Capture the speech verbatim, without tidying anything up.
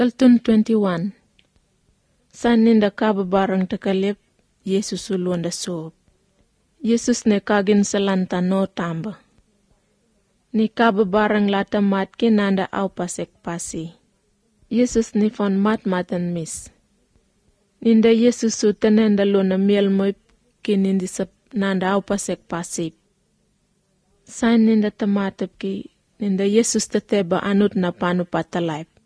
Alton twenty-one. San ninda kababarang takalip, Yesus uluanda sob. Yesus ne kagin salanta no tamba. Ni kababarang lata mat kinanda au pasek pasi. Yesus ni fon mat matan mis. Ninda Yesus su tenenda luna miel moip kinindi sap nanda au pasek pasip. Sain ninda tamatap ki, ninda Yesus teteba anut na panu patalaip.